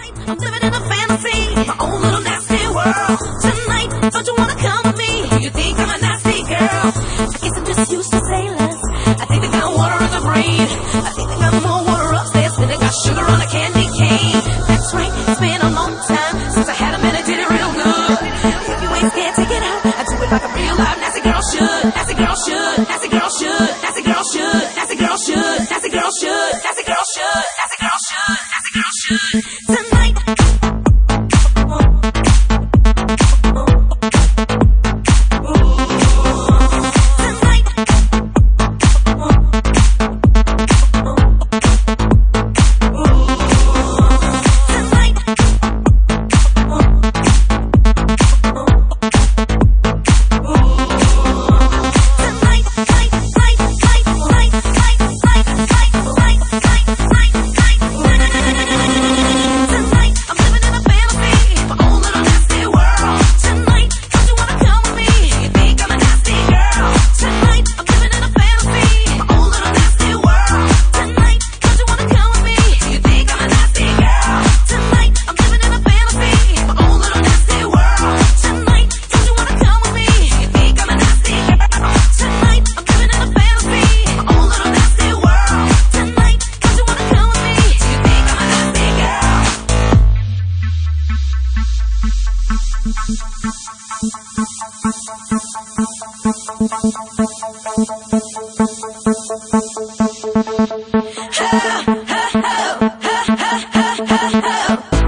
I'm living in a fantasy, my own little nasty world. Tonight, don't you wanna come with me? You think I'm a nasty girl? I guess I'm just used to sailors. I think they got water in the brain. I think they got more water upstairs than they got sugar on a candy cane. That's right, it's been a long time since I had a man that did it real good. If you ain't scared, take it out. I do it like a real live nasty girl should. Nasty girl should. Nasty girl should. Nasty girl should. Nasty girl should. Nasty girl should. Nasty girl should. Nasty girl should. Nasty girl should. Tonight. Ha ha ha ha ha ha ha.